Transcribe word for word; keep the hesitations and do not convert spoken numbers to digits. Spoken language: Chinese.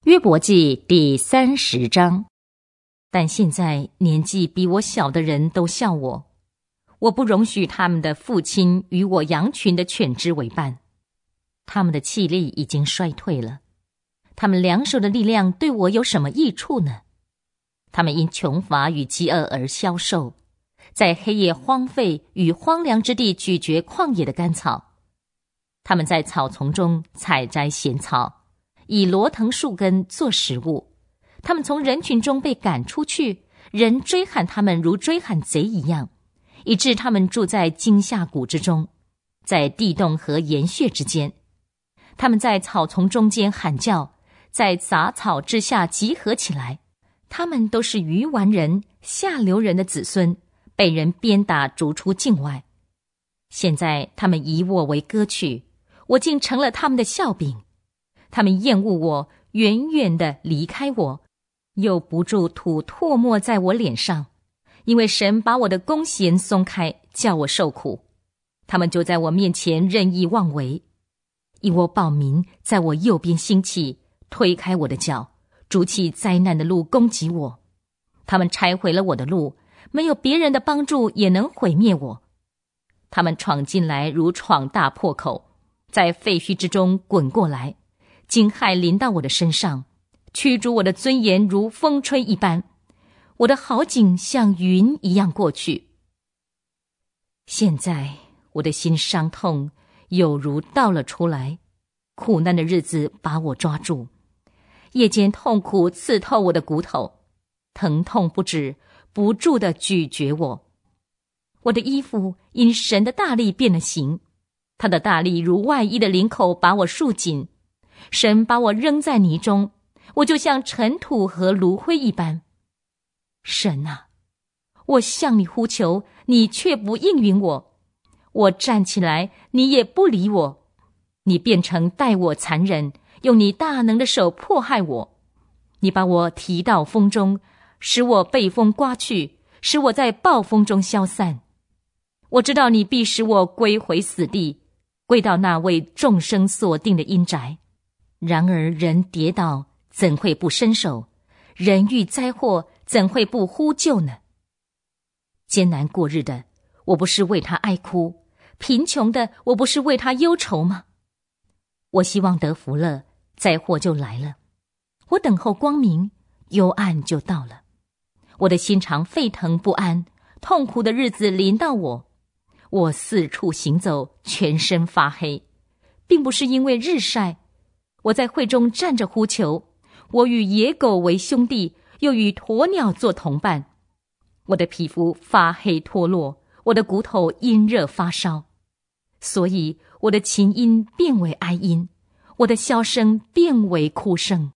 约伯记第三十章。但现在年纪比我小的人都笑我，我不容许他们的父亲与我羊群的犬只为伴。他们的气力已经衰退了，他们两手的力量对我有什么益处呢？他们因穷乏与饥饿而消瘦，在黑夜荒废与荒凉之地咀嚼旷野的干草。他们在草丛中采摘咸草，以罗藤树根做食物。他们从人群中被赶出去，人追喊他们如追喊贼一样，以致他们住在惊吓谷之中，在地洞和岩穴之间。他们在草丛中间喊叫，在杂草之下集合起来。他们都是愚顽人、下流人的子孙，被人鞭打逐出境外。现在他们以我为歌曲，我竟成了他们的笑柄。他们厌恶我，远远地离开我，又不住吐唾沫在我脸上，因为神把我的弓弦松开，叫我受苦。他们就在我面前任意妄为，以我报名在我右边兴起，推开我的脚，筑起灾难的路攻击我。他们拆毁了我的路，没有别人的帮助也能毁灭我。他们闯进来如闯大破口，在废墟之中滚过来，惊骇临到我的身上，驱逐我的尊严如风吹一般，我的好景像云一样过去。现在我的心伤痛，有如倒了出来，苦难的日子把我抓住，夜间痛苦刺透我的骨头，疼痛不止，不住地咀嚼我。我的衣服因神的大力变了形，他的大力如外衣的领口把我束紧。神把我扔在泥中，我就像尘土和炉灰一般。神啊，我向你呼求，你却不应允我。我站起来，你也不理我。你变成待我残忍，用你大能的手迫害我。你把我提到风中，使我被风刮去，使我在暴风中消散。我知道你必使我归回死地，归到那为众生所定的阴宅。然而人跌倒，怎会不伸手？人遇灾祸，怎会不呼救呢？艰难过日的，我不是为他哀哭；贫穷的，我不是为他忧愁吗？我希望得福了，灾祸就来了；我等候光明，幽暗就到了。我的心肠沸腾不安，痛苦的日子临到我。我四处行走，全身发黑，并不是因为日晒。我在会中站着呼求，我与野狗为兄弟，又与鸵鸟做同伴。我的皮肤发黑脱落，我的骨头因热发烧，所以我的琴音变为哀音，我的箫声变为哭声。